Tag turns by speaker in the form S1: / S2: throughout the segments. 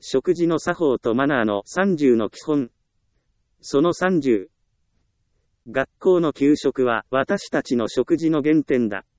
S1: 食事の作法とマナーの30の基本。その30。学校の給食は私たちの食事の原点だ。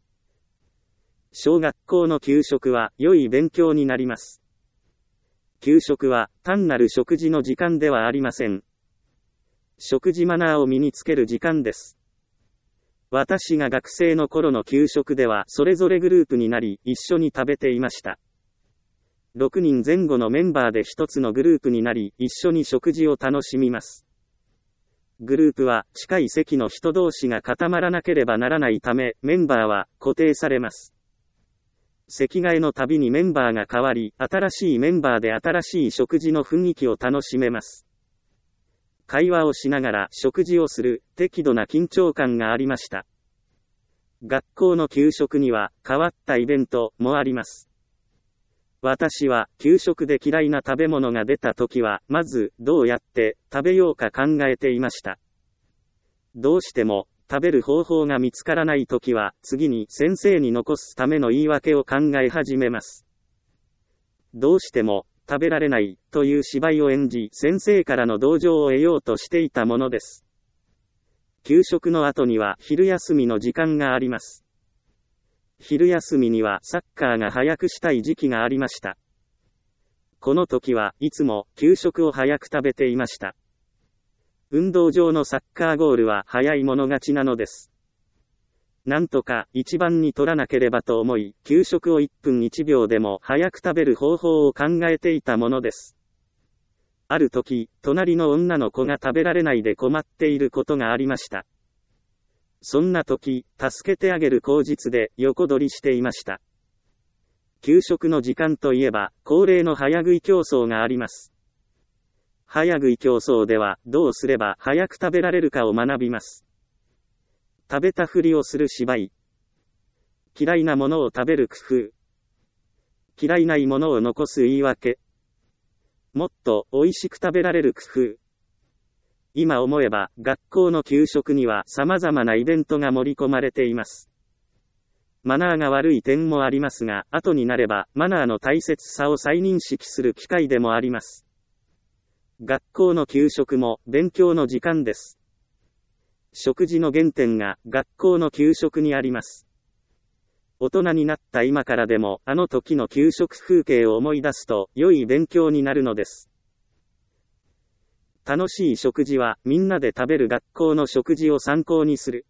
S1: 小学校の給食は良い勉強になります。給食は単なる食事の時間ではありません。食事マナーを身につける時間です。私が学生の頃の給食ではそれぞれグループになり一緒に食べていました。6人前後のメンバーで一つのグループになり一緒に食事を楽しみます。グループは近い席の人同士が固まらなければならないためメンバーは固定されます。席替えのたびにメンバーが変わり、新しいメンバーで新しい食事の雰囲気を楽しめます。会話をしながら食事をする適度な緊張感がありました。学校の給食には変わったイベントもあります。私は給食で嫌いな食べ物が出たときは、まずどうやって食べようか考えていました。どうしても食べる方法が見つからないときは、次に先生に残すための言い訳を考え始めます。どうしても食べられないという芝居を演じ、先生からの同情を得ようとしていたものです。給食の後には昼休みの時間があります。昼休みにはサッカーが早くしたい時期がありました。この時はいつも給食を早く食べていました。運動場のサッカーゴールは早い者勝ちなのです。なんとか一番に取らなければと思い、給食を1分1秒でも早く食べる方法を考えていたものです。ある時、隣の女の子が食べられないで困っていることがありました。そんな時、助けてあげる口実で横取りしていました。給食の時間といえば、恒例の早食い競争があります。早食い競争では、どうすれば早く食べられるかを学びます。食べたふりをする芝居。嫌いなものを食べる工夫。嫌いないものを残す言い訳。もっと美味しく食べられる工夫。今思えば、学校の給食には様々なイベントが盛り込まれています。マナーが悪い点もありますが、後になれば、マナーの大切さを再認識する機会でもあります。学校の給食も勉強の時間です。食事の原点が学校の給食にあります。大人になった今からでも、あの時の給食風景を思い出すと、良い勉強になるのです。楽しい食事はみんなで食べる学校の食事を参考にする。